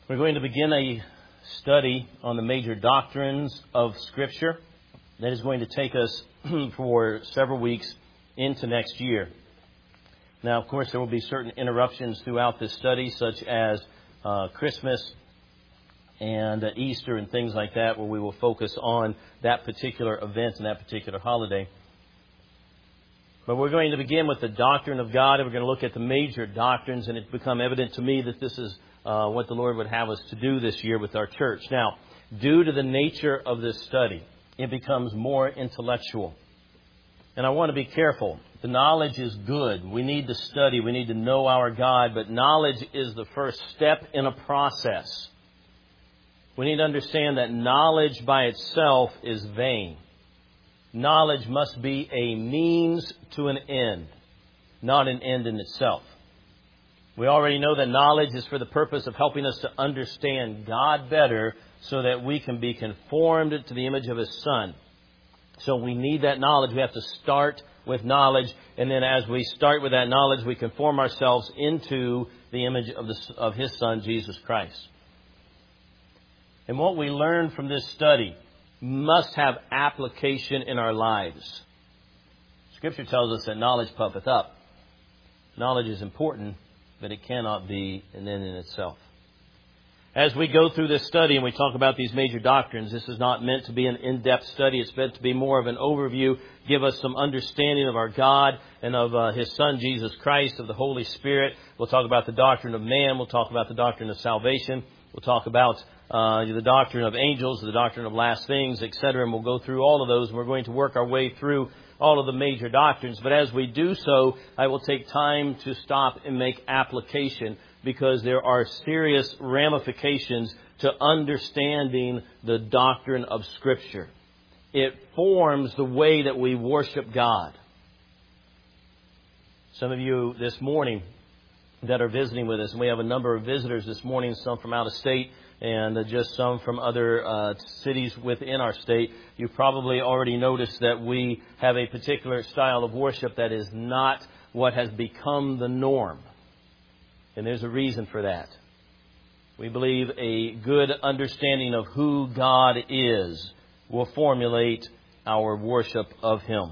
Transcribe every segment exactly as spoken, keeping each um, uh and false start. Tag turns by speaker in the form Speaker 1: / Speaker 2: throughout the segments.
Speaker 1: We're going to begin a study on the major doctrines of Scripture that is going to take us for several weeks into next year. Now, of course, there will be certain interruptions throughout this study, such as uh, Christmas and uh, Easter and things like that, where we will focus on that particular event and that particular holiday. But we're going to begin with the doctrine of God, and we're going to look at the major doctrines, and it's become evident to me that this is uh, what the Lord would have us to do this year with our church. Now, due to the nature of this study, it becomes more intellectual. And I want to be careful. The knowledge is good. We need to study. We need to know our God. But knowledge is the first step in a process. We need to understand that knowledge by itself is vain. Knowledge must be a means to an end, not an end in itself. We already know that knowledge is for the purpose of helping us to understand God better so that we can be conformed to the image of His Son. So we need that knowledge. We have to start with knowledge. And then as we start with that knowledge, we conform ourselves into the image of, the, of His Son, Jesus Christ. And what we learn from this study must have application in our lives. Scripture tells us that knowledge puffeth up. Knowledge is important, but it cannot be an end in itself. As we go through this study and we talk about these major doctrines, this is not meant to be an in-depth study. It's meant to be more of an overview, give us some understanding of our God and of uh, His Son, Jesus Christ, of the Holy Spirit. We'll talk about the doctrine of man. We'll talk about the doctrine of salvation. We'll talk about uh, the doctrine of angels, the doctrine of last things, et cetera. And we'll go through all of those. And we're going to work our way through all of the major doctrines. But as we do so, I will take time to stop and make application, because there are serious ramifications to understanding the doctrine of Scripture. It forms the way that we worship God. Some of you this morning that are visiting with us, and we have a number of visitors this morning, some from out of state and just some from other uh, cities within our state. You've probably already noticed that we have a particular style of worship that is not what has become the norm. And there's a reason for that. We believe a good understanding of who God is will formulate our worship of Him.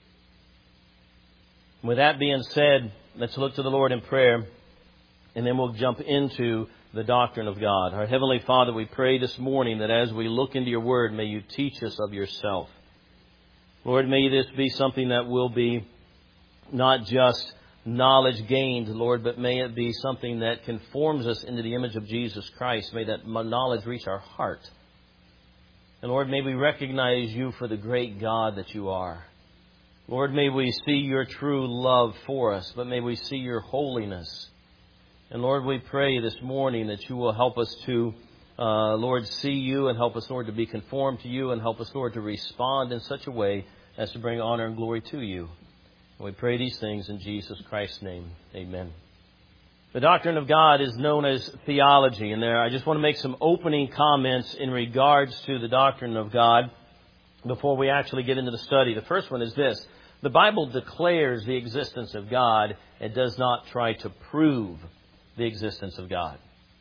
Speaker 1: With that being said, let's look to the Lord in prayer, and then we'll jump into the doctrine of God. Our Heavenly Father, we pray this morning that as we look into Your Word, may You teach us of Yourself. Lord, may this be something that will be not just knowledge gained, Lord, but may it be something that conforms us into the image of Jesus Christ. May that knowledge reach our heart. And Lord, may we recognize You for the great God that You are. Lord, may we see Your true love for us, but may we see Your holiness. And Lord, we pray this morning that You will help us to, uh, Lord, see You, and help us, Lord, to be conformed to You, and help us, Lord, to respond in such a way as to bring honor and glory to You. And we pray these things in Jesus Christ's name. Amen. The doctrine of God is known as theology. And there, I just want to make some opening comments in regards to the doctrine of God before we actually get into the study. The first one is this. The Bible declares the existence of God. It does not try to prove the existence of God.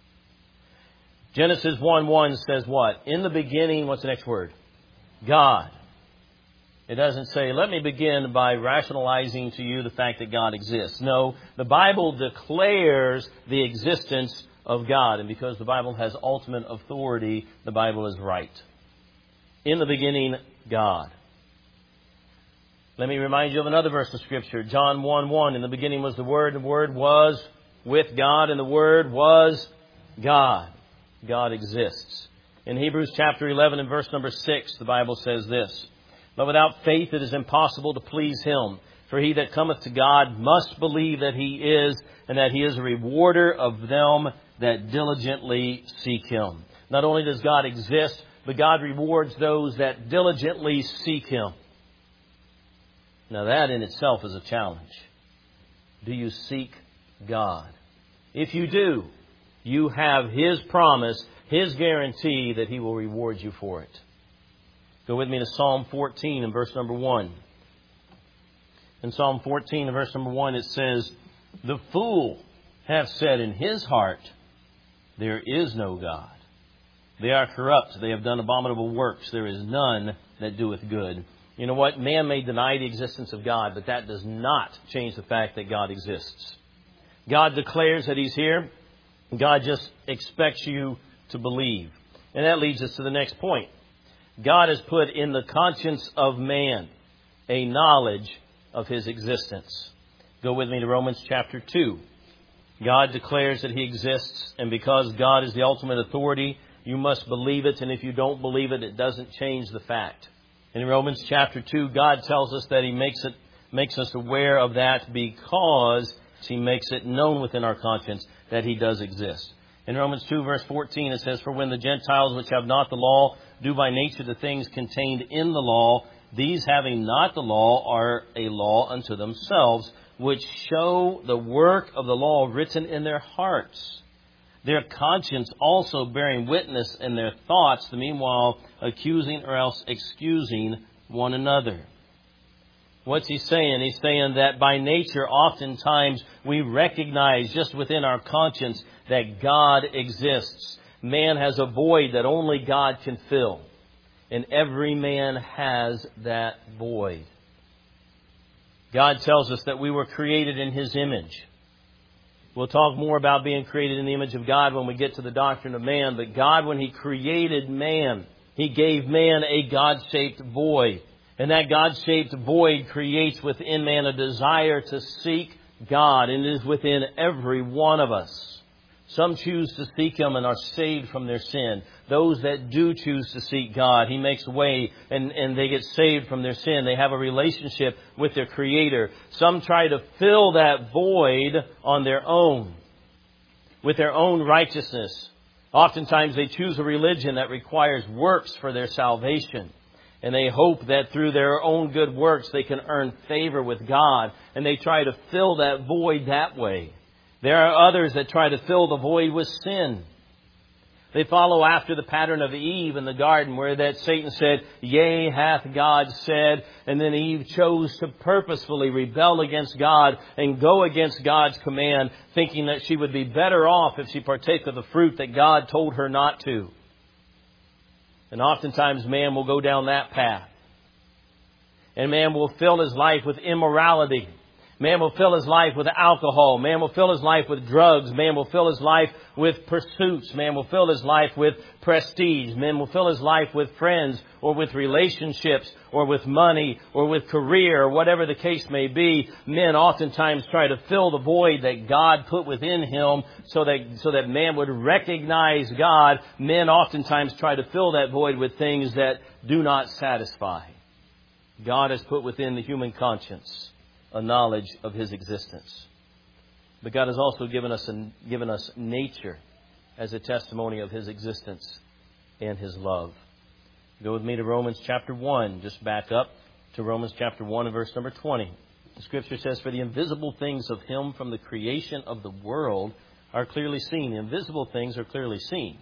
Speaker 1: Genesis one one says what? In the beginning, what's the next word? God. It doesn't say, let me begin by rationalizing to you the fact that God exists. No, the Bible declares the existence of God. And because the Bible has ultimate authority, the Bible is right. In the beginning, God. Let me remind you of another verse of Scripture. John one one. In the beginning was the Word, and the Word was with God, and the Word was God. God exists. In Hebrews chapter eleven and verse number six, the Bible says this. But without faith it is impossible to please Him. For he that cometh to God must believe that He is, and that He is a rewarder of them that diligently seek Him. Not only does God exist, but God rewards those that diligently seek Him. Now that in itself is a challenge. Do you seek God? If you do, you have His promise, His guarantee that He will reward you for it. Go with me to Psalm fourteen and verse number one. In Psalm fourteen and verse number one it says, the fool hath said in his heart, There is no God. They are corrupt. They have done abominable works. There is none that doeth good. You know what? Man may deny the existence of God, but that does not change the fact that God exists. God declares that He's here. God just expects you to believe. And that leads us to the next point. God has put in the conscience of man a knowledge of His existence. Go with me to Romans chapter two. God declares that He exists, and because God is the ultimate authority, you must believe it, and if you don't believe it, it doesn't change the fact. In Romans chapter two, God tells us that He makes it makes us aware of that because He makes it known within our conscience that He does exist. In Romans two, verse fourteen, it says, "For when the Gentiles which have not the law do by nature the things contained in the law, these having not the law are a law unto themselves, which show the work of the law written in their hearts. Their conscience also bearing witness in their thoughts, the meanwhile accusing or else excusing one another." What's he saying? He's saying that by nature, oftentimes we recognize just within our conscience that God exists. Man has a void that only God can fill. And every man has that void. God tells us that we were created in His image. We'll talk more about being created in the image of God when we get to the doctrine of man. But God, when He created man, He gave man a God-shaped void. And that God-shaped void creates within man a desire to seek God. And it is within every one of us. Some choose to seek Him and are saved from their sin. Those that do choose to seek God, He makes way and, and they get saved from their sin. They have a relationship with their Creator. Some try to fill that void on their own, with their own righteousness. Oftentimes they choose a religion that requires works for their salvation. And they hope that through their own good works they can earn favor with God. And they try to fill that void that way. There are others that try to fill the void with sin. They follow after the pattern of Eve in the garden, where that Satan said, "Yea, hath God said," and then Eve chose to purposefully rebel against God and go against God's command, thinking that she would be better off if she partake of the fruit that God told her not to. And oftentimes man will go down that path. And man will fill his life with immorality. Man will fill his life with alcohol. Man will fill his life with drugs. Man will fill his life with pursuits. Man will fill his life with prestige. Man will fill his life with friends or with relationships or with money or with career or whatever the case may be. Men oftentimes try to fill the void that God put within him so that, so that man would recognize God. Men oftentimes try to fill that void with things that do not satisfy. God has put within the human conscience a knowledge of His existence. But God has also given us a, given us nature as a testimony of His existence and His love. Go with me to Romans chapter one. Just back up to Romans chapter one and verse number twenty. The Scripture says, "For the invisible things of Him from the creation of the world are clearly seen." The invisible things are clearly seen.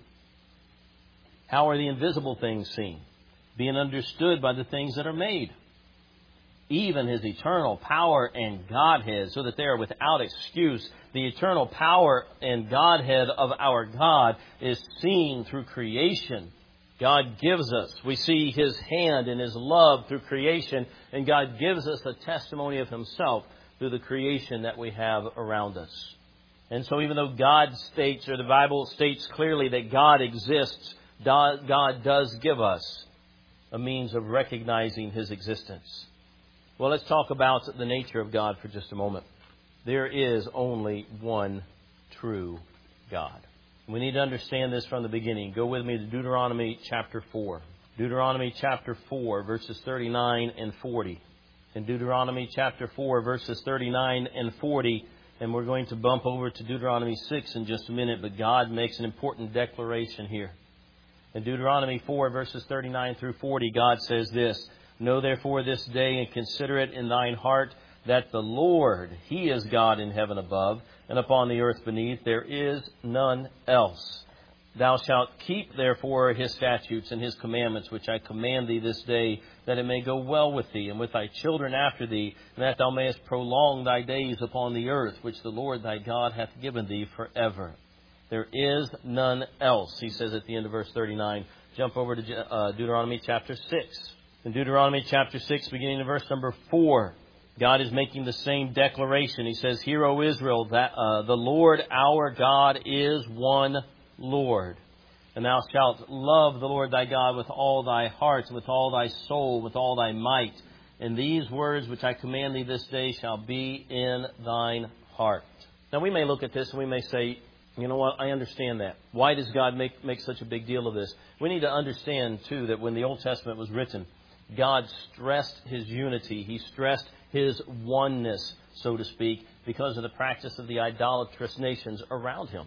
Speaker 1: How are the invisible things seen? Being understood by the things that are made. Even His eternal power and Godhead, so that they are without excuse. The eternal power and Godhead of our God is seen through creation. God gives us, we see His hand and His love through creation, and God gives us a testimony of Himself through the creation that we have around us. And so even though God states, or the Bible states clearly that God exists, God does give us a means of recognizing His existence. Well, let's talk about the nature of God for just a moment. There is only one true God. We need to understand this from the beginning. Go with me to Deuteronomy chapter four. Deuteronomy chapter four, verses thirty-nine and forty. In Deuteronomy chapter four, verses thirty-nine and forty, and we're going to bump over to Deuteronomy six in just a minute, but God makes an important declaration here. In Deuteronomy four, verses thirty-nine through forty, God says this, "Know therefore this day and consider it in thine heart that the Lord, He is God in heaven above, and upon the earth beneath. There is none else. Thou shalt keep therefore His statutes and His commandments, which I command thee this day, that it may go well with thee and with thy children after thee, and that thou mayest prolong thy days upon the earth, which the Lord thy God hath given thee forever. There is none else, he says at the end of verse thirty-nine. Jump over to uh, Deuteronomy chapter six. In Deuteronomy chapter six, beginning in verse number four, God is making the same declaration. He says, Hear, O Israel, that uh, the Lord our God is one Lord. And thou shalt love the Lord thy God with all thy heart, with all thy soul, with all thy might. And these words which I command thee this day shall be in thine heart. Now we may look at this and we may say, you know what, I understand that. Why does God make, make such a big deal of this? We need to understand, too, that when the Old Testament was written, God stressed His unity. He stressed His oneness, so to speak, because of the practice of the idolatrous nations around Him.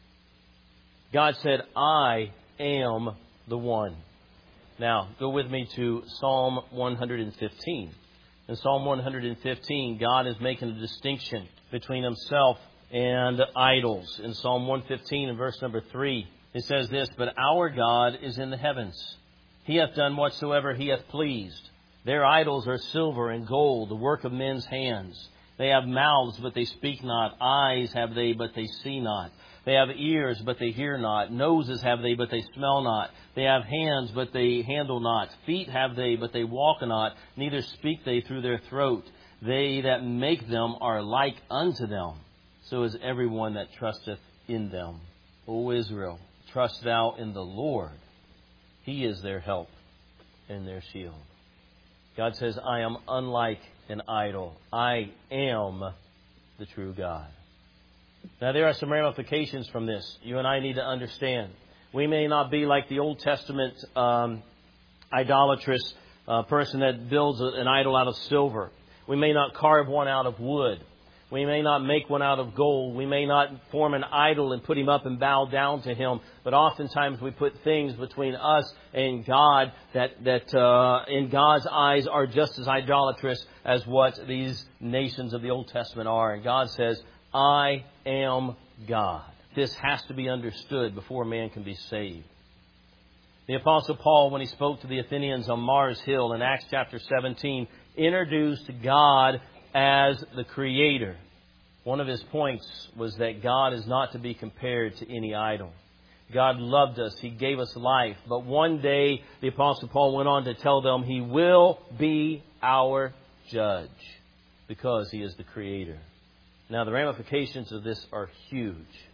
Speaker 1: God said, I am the one. Now, go with me to Psalm one fifteen. In Psalm one fifteen, God is making a distinction between Himself and idols. In Psalm one fifteen, in verse number three, it says this, But our God is in the heavens. He hath done whatsoever He hath pleased. Their idols are silver and gold, the work of men's hands. They have mouths, but they speak not. Eyes have they, but they see not. They have ears, but they hear not. Noses have they, but they smell not. They have hands, but they handle not. Feet have they, but they walk not. Neither speak they through their throat. They that make them are like unto them. So is everyone that trusteth in them. O Israel, trust thou in the Lord. He is their help and their shield. God says, I am unlike an idol. I am the true God. Now, there are some ramifications from this. You and I need to understand. We may not be like the Old Testament um, idolatrous uh, person that builds an idol out of silver. We may not carve one out of wood. We may not make one out of gold. We may not form an idol and put him up and bow down to him. But oftentimes we put things between us and God that, that uh, in God's eyes are just as idolatrous as what these nations of the Old Testament are. And God says, I am God. This has to be understood before man can be saved. The Apostle Paul, when he spoke to the Athenians on Mars Hill in Acts chapter seventeen, introduced God as the Creator. One of his points was that God is not to be compared to any idol. God loved us. He gave us life. But one day, the Apostle Paul went on to tell them He will be our judge because He is the Creator. Now, the ramifications of this are huge.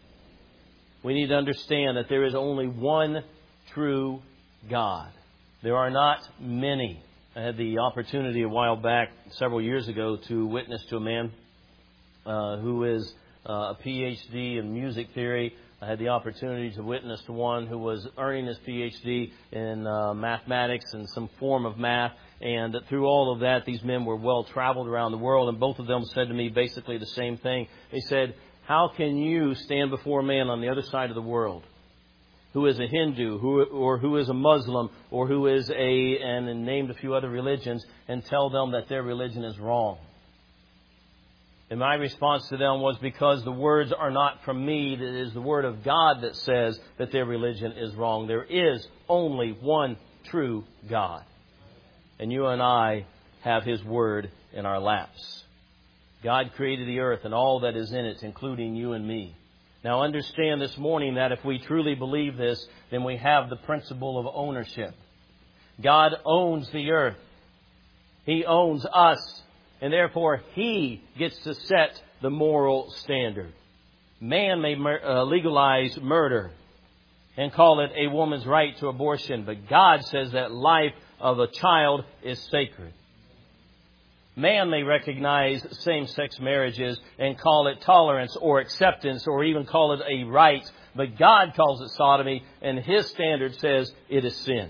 Speaker 1: We need to understand that there is only one true God. There are not many. I had the opportunity a while back, several years ago, to witness to a man uh, who is uh, a P H D in music theory. I had the opportunity to witness to one who was earning his P H D in uh, mathematics and some form of math. And through all of that, these men were well traveled around the world. And both of them said to me basically the same thing. They said, how can you stand before a man on the other side of the world who is a Hindu, who, or who is a Muslim, or who is a, and named a few other religions, and tell them that their religion is wrong? And my response to them was, because the words are not from me, it is the Word of God that says that their religion is wrong. There is only one true God. And you and I have His Word in our laps. God created the earth and all that is in it, including you and me. Now understand this morning that if we truly believe this, then we have the principle of ownership. God owns the earth. He owns us. And therefore, He gets to set the moral standard. Man may mur- uh, legalize murder and call it a woman's right to abortion. But God says that life of a child is sacred. Man may recognize same-sex marriages and call it tolerance or acceptance or even call it a right. But God calls it sodomy, and His standard says it is sin.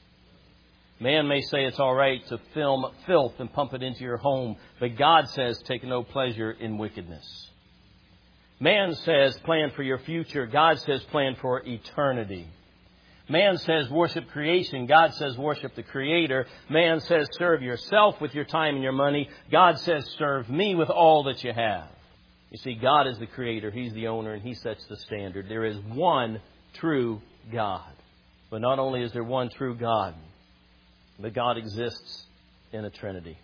Speaker 1: Man may say it's all right to film filth and pump it into your home, but God says take no pleasure in wickedness. Man says plan for your future. God says plan for eternity. Man says worship creation. God says worship the Creator. Man says serve yourself with your time and your money. God says serve me with all that you have. You see, God is the Creator. He's the owner, and He sets the standard. There is one true God. But not only is there one true God, but God exists in a Trinity.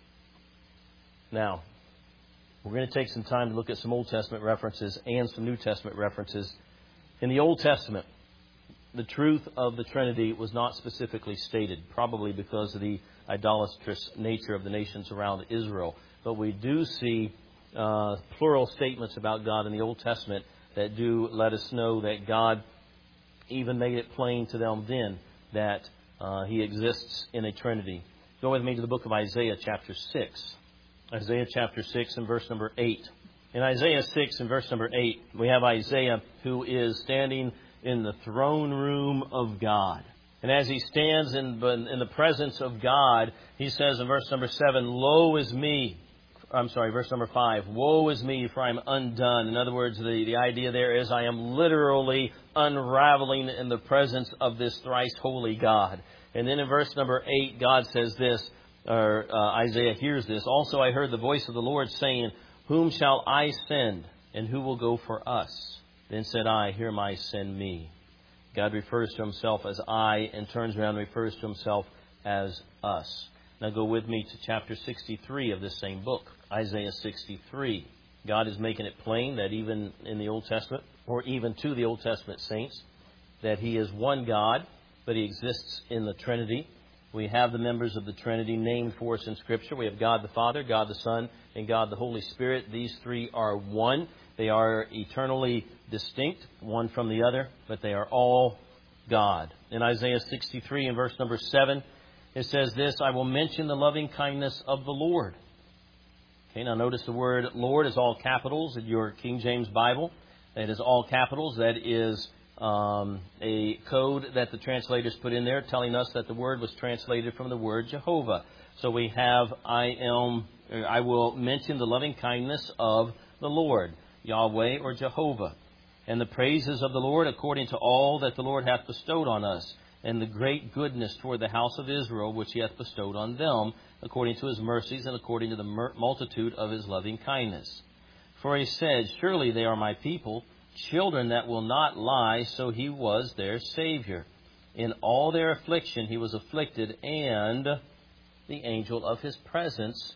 Speaker 1: Now, we're going to take some time to look at some Old Testament references and some New Testament references In the Old Testament, the truth of the Trinity was not specifically stated, probably because of the idolatrous nature of the nations around Israel. But we do see uh, plural statements about God in the Old Testament that do let us know that God even made it plain to them then that uh, He exists in a Trinity. Go with me to the book of Isaiah chapter six. Isaiah chapter six and verse number eight. In Isaiah six and verse number eight, we have Isaiah who is standing in the throne room of God. And as he stands in, in the presence of God, he says in verse number seven, "Woe is me." I'm sorry, verse number five. "Woe is me, for I am undone." In other words, the, the idea there is I am literally unraveling in the presence of this thrice holy God. And then in verse number eight, God says this, or uh, Isaiah hears this. "Also I heard the voice of the Lord saying, Whom shall I send, and who will go for us? Then said I, Here am I, send me." God refers to Himself as I and turns around and refers to Himself as us. Now go with me to chapter sixty-three of this same book, Isaiah sixty-three. God is making it plain that even in the Old Testament, or even to the Old Testament saints, that He is one God, but He exists in the Trinity. We have the members of the Trinity named for us in Scripture. We have God the Father, God the Son, and God the Holy Spirit. These three are one. They are eternally distinct, one from the other, but they are all God. In Isaiah sixty-three and verse number seven, it says this, "I will mention the loving kindness of the Lord." Okay, now notice the word Lord is all capitals in your King James Bible. It is all capitals. That is um, a code that the translators put in there telling us that the word was translated from the word Jehovah. So we have, I am, I will mention the loving kindness of the Lord, Yahweh or Jehovah, and the praises of the Lord according to all that the Lord hath bestowed on us, and the great goodness toward the house of Israel, which He hath bestowed on them, according to His mercies and according to the multitude of His loving kindness. For He said, Surely they are my people, children that will not lie, so He was their Savior. In all their affliction He was afflicted, and the angel of His presence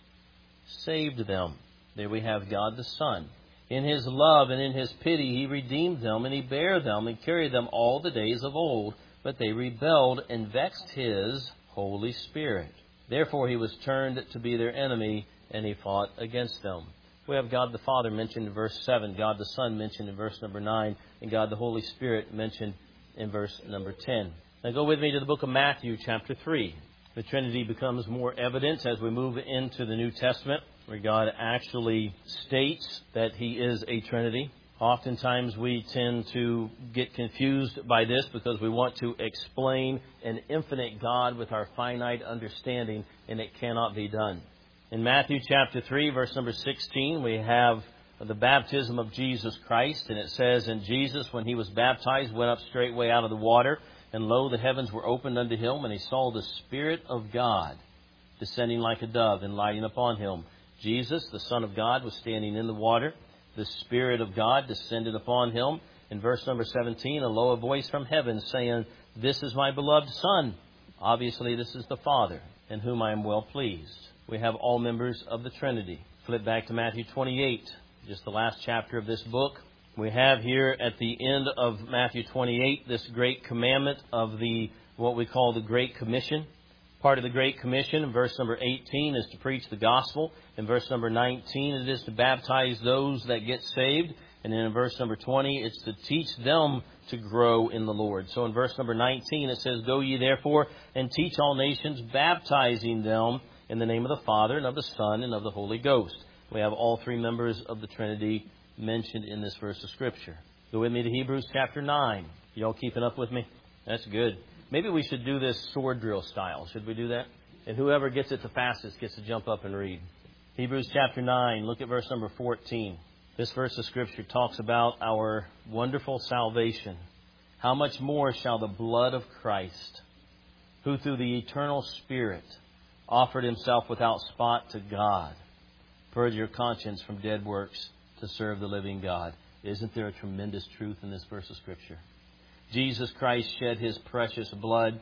Speaker 1: saved them. There we have God the Son. In His love and in His pity He redeemed them, and He bare them and carried them all the days of old. But they rebelled and vexed His Holy Spirit. Therefore He was turned to be their enemy, and He fought against them. We have God the Father mentioned in verse seven, God the Son mentioned in verse number nine, and God the Holy Spirit mentioned in verse number ten. Now go with me to the book of Matthew chapter three. The Trinity becomes more evident as we move into the New Testament, where God actually states that He is a Trinity. Oftentimes we tend to get confused by this because we want to explain an infinite God with our finite understanding, and it cannot be done. In Matthew chapter three, verse number sixteen, we have the baptism of Jesus Christ, and it says, "And Jesus, when He was baptized, went up straightway out of the water, and lo, the heavens were opened unto Him, and He saw the Spirit of God descending like a dove and lighting upon Him. Jesus, the Son of God, was standing in the water. The Spirit of God descended upon Him." In verse number seventeen, a low voice from heaven saying, "This is my beloved Son." Obviously, this is the Father, in whom I am well pleased. We have all members of the Trinity. Flip back to Matthew twenty-eight, just the last chapter of this book. We have here at the end of Matthew twenty-eight this great commandment of the what we call the Great Commission. Part of the Great Commission in verse number eighteen is to preach the gospel. In verse number nineteen, it is to baptize those that get saved. And then in verse number twenty, it's to teach them to grow in the Lord. So in verse number nineteen, it says, "Go ye therefore and teach all nations, baptizing them in the name of the Father and of the Son and of the Holy Ghost." We have all three members of the Trinity mentioned in this verse of Scripture. Go with me to Hebrews chapter nine. You all keeping up with me? That's good. Maybe we should do this sword drill style. Should we do that? And whoever gets it the fastest gets to jump up and read. Hebrews chapter nine, look at verse number fourteen. This verse of Scripture talks about our wonderful salvation. "How much more shall the blood of Christ, who through the eternal Spirit offered Himself without spot to God, purge your conscience from dead works to serve the living God." Isn't there a tremendous truth in this verse of Scripture? Jesus Christ shed His precious blood.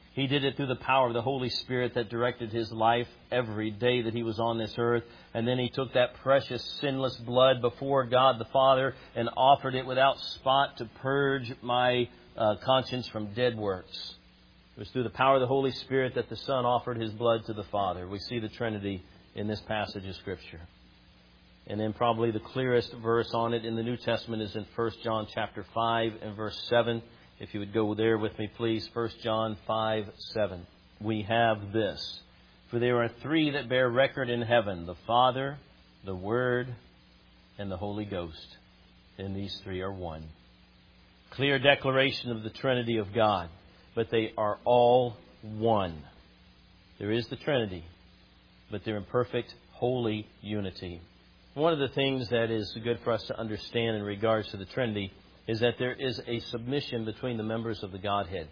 Speaker 1: He did it through the power of the Holy Spirit that directed His life every day that He was on this earth. And then He took that precious, sinless blood before God the Father and offered it without spot to purge my uh, conscience from dead works. It was through the power of the Holy Spirit that the Son offered His blood to the Father. We see the Trinity in this passage of Scripture. And then probably the clearest verse on it in the New Testament is in First John chapter five and verse seven. If you would go there with me, please. First John five, seven. We have this. For there are three that bear record in heaven, the Father, the Word, and the Holy Ghost. And these three are one. Clear declaration of the Trinity of God. But they are all one. There is the Trinity, but they're in perfect, holy unity. One of the things that is good for us to understand in regards to the Trinity is that there is a submission between the members of the Godhead.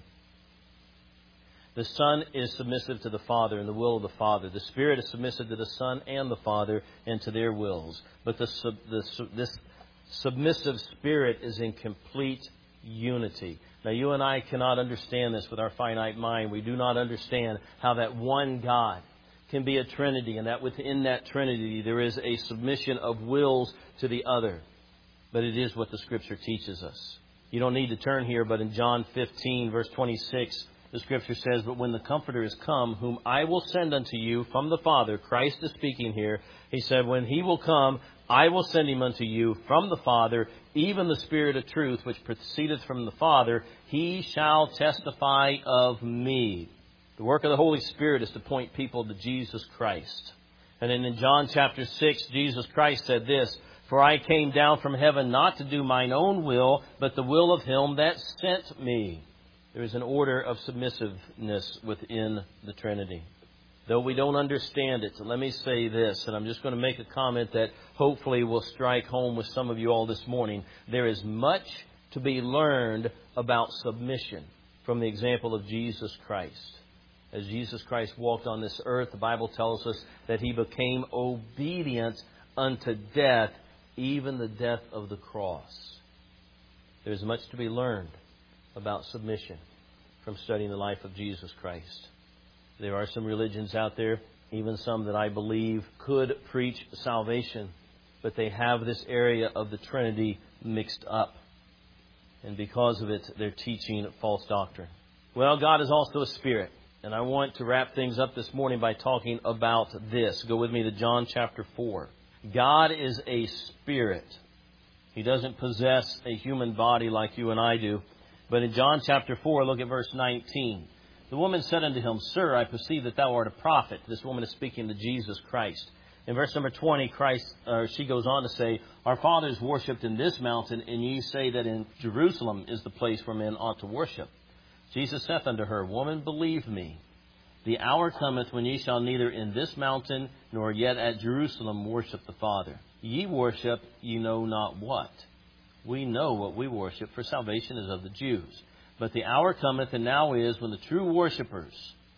Speaker 1: The Son is submissive to the Father and the will of the Father. The Spirit is submissive to the Son and the Father and to their wills. But the, the, this submissive Spirit is in complete unity. Now, you and I cannot understand this with our finite mind. We do not understand how that one God can be a Trinity, and that within that Trinity there is a submission of wills to the other. But it is what the Scripture teaches us. You don't need to turn here, but in John fifteen, verse twenty-six, the Scripture says, But when the Comforter is come, whom I will send unto you from the Father, Christ is speaking here, He said, When He will come, I will send Him unto you from the Father, even the Spirit of truth, which proceedeth from the Father, He shall testify of me. The work of the Holy Spirit is to point people to Jesus Christ. And then in John chapter six, Jesus Christ said this, For I came down from heaven not to do mine own will, but the will of Him that sent me. There is an order of submissiveness within the Trinity. Though we don't understand it, so let me say this, and I'm just going to make a comment that hopefully will strike home with some of you all this morning. There is much to be learned about submission from the example of Jesus Christ. As Jesus Christ walked on this earth, the Bible tells us that He became obedient unto death, even the death of the cross. There's much to be learned about submission from studying the life of Jesus Christ. There are some religions out there, even some that I believe could preach salvation, but they have this area of the Trinity mixed up. And because of it, they're teaching false doctrine. Well, God is also a spirit. And I want to wrap things up this morning by talking about this. Go with me to John chapter four. God is a spirit. He doesn't possess a human body like you and I do. But in John chapter four, look at verse nineteen. The woman said unto Him, Sir, I perceive that thou art a prophet. This woman is speaking to Jesus Christ. In verse number twenty, Christ, uh, she goes on to say, Our fathers worshipped in this mountain, and ye say that in Jerusalem is the place where men ought to worship. Jesus saith unto her, Woman, believe me, the hour cometh when ye shall neither in this mountain nor yet at Jerusalem worship the Father. Ye worship ye know not what. We know what we worship, for salvation is of the Jews. But the hour cometh, and now is, when the true worshippers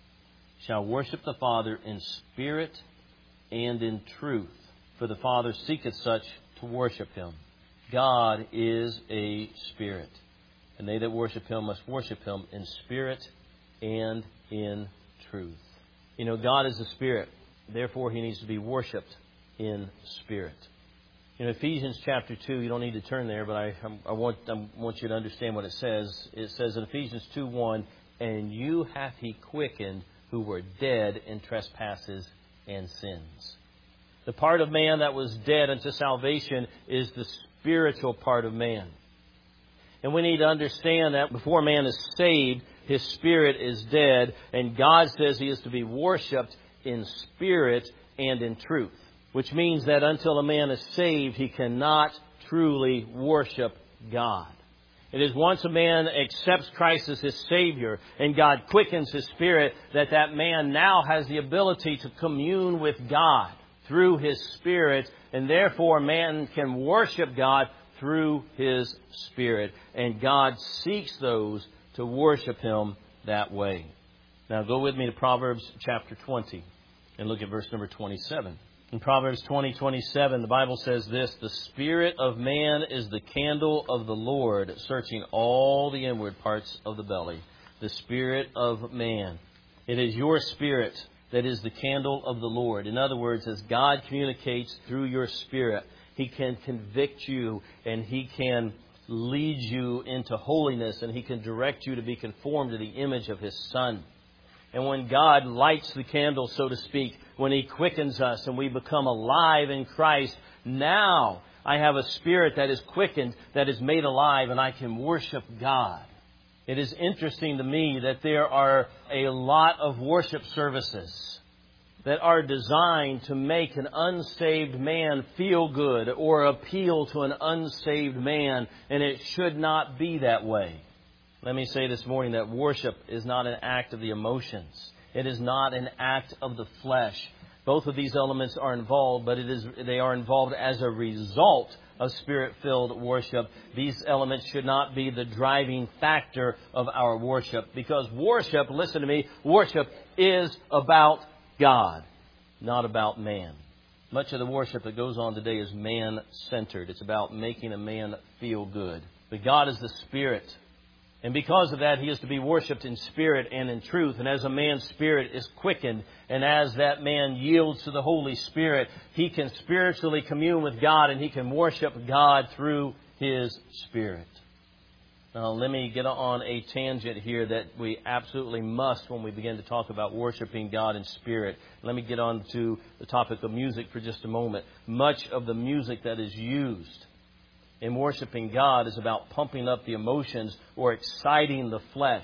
Speaker 1: shall worship the Father in spirit and in truth. For the Father seeketh such to worship Him. God is a spirit. And they that worship Him must worship Him in spirit and in truth. You know, God is a spirit. Therefore, He needs to be worshipped in spirit. In Ephesians chapter two, you don't need to turn there, but I, I, want, I want you to understand what it says. It says in Ephesians two one, And you hath He quickened who were dead in trespasses and sins. The part of man that was dead unto salvation is the spiritual part of man. And we need to understand that before man is saved, his spirit is dead. And God says He is to be worshipped in spirit and in truth. Which means that until a man is saved, he cannot truly worship God. It is once a man accepts Christ as his Savior and God quickens his spirit that that man now has the ability to commune with God through His Spirit. And therefore man can worship God through His Spirit. And God seeks those to worship Him that way. Now go with me to Proverbs chapter twenty and look at verse number twenty-seven. In Proverbs twenty twenty-seven, the Bible says this, The spirit of man is the candle of the Lord, searching all the inward parts of the belly. the spirit of man. It is your spirit that is the candle of the Lord. In other words, as God communicates through your spirit, He can convict you and He can lead you into holiness and He can direct you to be conformed to the image of His Son. And when God lights the candle, so to speak, when He quickens us and we become alive in Christ, now I have a spirit that is quickened, that is made alive, and I can worship God. It is interesting to me that there are a lot of worship services that are designed to make an unsaved man feel good or appeal to an unsaved man, and it should not be that way. Let me say this morning that worship is not an act of the emotions. It is not an act of the flesh. Both of these elements are involved, but it is they are involved as a result of Spirit-filled worship. These elements should not be the driving factor of our worship, because worship, listen to me, worship is about God, not about man. Much of the worship that goes on today is man-centered. It's about making a man feel good. But God is the Spirit. And because of that, He is to be worshipped in spirit and in truth. And as a man's spirit is quickened, and as that man yields to the Holy Spirit, he can spiritually commune with God and he can worship God through His Spirit. Now, let me get on a tangent here that we absolutely must when we begin to talk about worshiping God in spirit. Let me get on to the topic of music for just a moment. Much of the music that is used in worshiping God is about pumping up the emotions or exciting the flesh.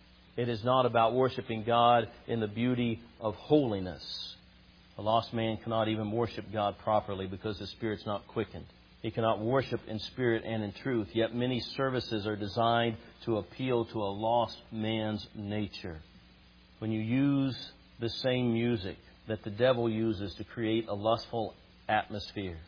Speaker 1: It is not about worshiping God in the beauty of holiness. A lost man cannot even worship God properly because his spirit's not quickened. He cannot worship in spirit and in truth. Yet many services are designed to appeal to a lost man's nature. When you use the same music that the devil uses to create a lustful atmosphere,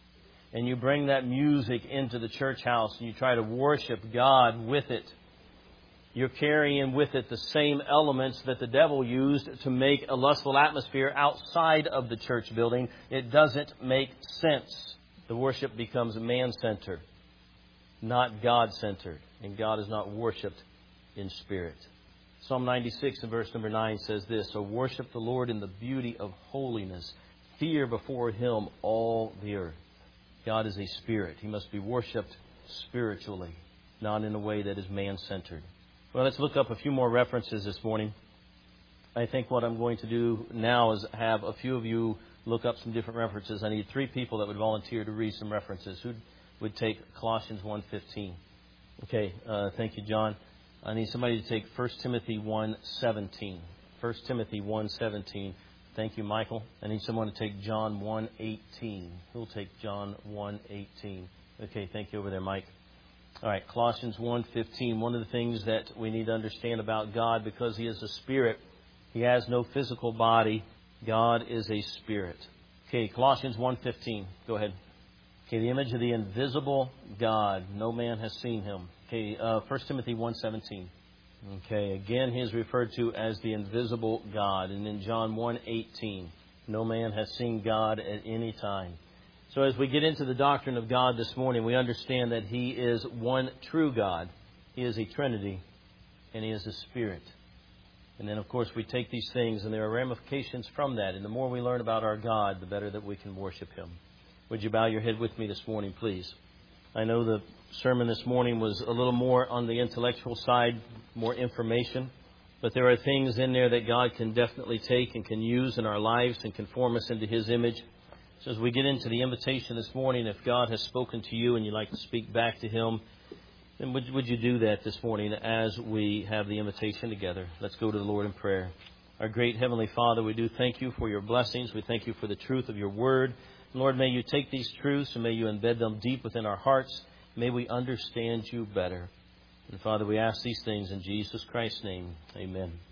Speaker 1: and you bring that music into the church house and you try to worship God with it, you're carrying with it the same elements that the devil used to make a lustful atmosphere outside of the church building. It doesn't make sense. The worship becomes man-centered, not God-centered. And God is not worshipped in spirit. Psalm ninety-six and verse number nine says this: "So worship the Lord in the beauty of holiness. Fear before Him all the earth." God is a spirit. He must be worshipped spiritually, not in a way that is man-centered. Well, let's look up a few more references this morning. I think what I'm going to do now is have a few of you look up some different references. I need three people that would volunteer to read some references. Who would take Colossians one fifteen? Okay, uh, thank you, John. I need somebody to take First Timothy one seventeen. First Timothy one seventeen. Thank you, Michael. I need someone to take John one eighteen. Who'll take John one eighteen? Okay, thank you over there, Mike. All right, Colossians one fifteen. One of the things that we need to understand about God, because He is a spirit, He has no physical body. God is a spirit. Okay, Colossians one fifteen. Go ahead. Okay, the image of the invisible God. No man has seen Him. Okay, uh, First Timothy one seventeen. Okay, again, He is referred to as the invisible God. And in John one eighteen, no man has seen God at any time. So as we get into the doctrine of God this morning, we understand that He is one true God. He is a Trinity, and He is a Spirit. And then, of course, we take these things, and there are ramifications from that. And the more we learn about our God, the better that we can worship Him. Would you bow your head with me this morning, please? I know the sermon this morning was a little more on the intellectual side, more information. But there are things in there that God can definitely take and can use in our lives and conform us into His image. So as we get into the invitation this morning, if God has spoken to you and you'd like to speak back to Him, then would, would you do that this morning as we have the invitation together? Let's go to the Lord in prayer. Our great Heavenly Father, we do thank You for Your blessings. We thank You for the truth of Your Word. Lord, may You take these truths and may You embed them deep within our hearts. May we understand You better. And Father, we ask these things in Jesus Christ's name. Amen.